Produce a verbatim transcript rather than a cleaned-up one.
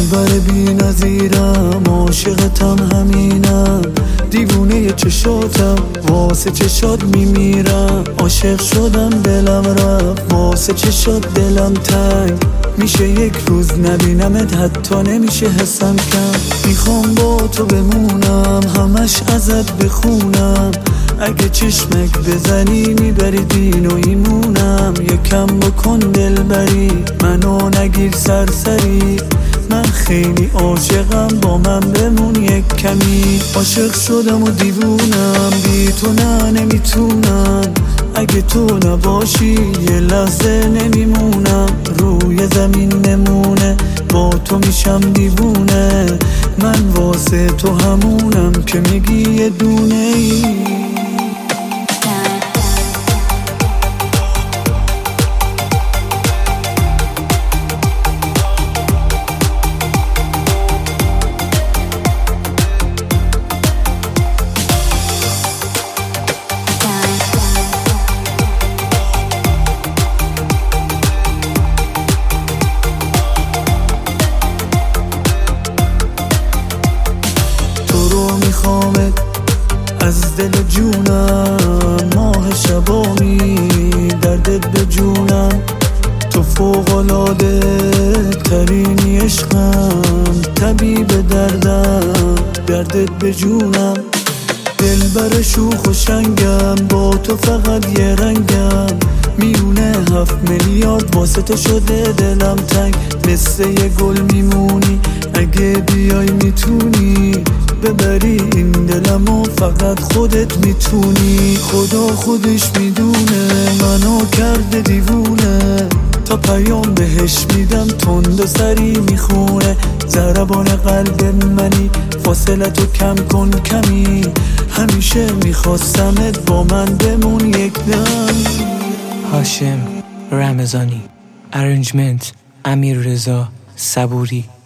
دلبر بی نظیرم، عاشقتم همینم، دیوونه چشاتم، واسه چشات میمیرم. عاشق شدم دلم رفت، واسه چشات دلم تنگ میشه. یک روز نبینمت حتی نمیشه حسم کم. میخوام با تو بمونم، همش ازت بخونم، اگه چشمک بزنی میبری دین و ایمونم. یکم بکن دلبری، منو نگیر سرسری، من خیلی عاشقم، با من بمون یک کمی. عاشق شدم و دیوونم، بی تو نه نمیتونم، اگه تو نباشی یه لحظه نمیمونم. روی زمین نمونه، با تو میشم دیوونه، من واسه تو همونم که میگی یه دونه ای. میخوامت از دل جونم، ماه شبامی دردت به جونم، تو فوق‌العاده ترینی عشقم، طبیب دردم، دردت به جونم. دلبر شوخ و شنگم، با تو فقط یه رنگم، میونه هفت میلیارد واسه تو شده دلم تنگ. مثل یه گل میمونی، اگه بیای میتونی ببری این دلمو، فقط خودت میتونی. خدا خودش میدونه منو کرده دیوونه، تا پیام بهش میدم تند و سری میخونه. ضربان قلب منی، فاصله تو کم کن کمی، همیشه میخواستمت با من بمون یک دم. هاشم رمضانی، ارنجمنت امیر رضا صبوری.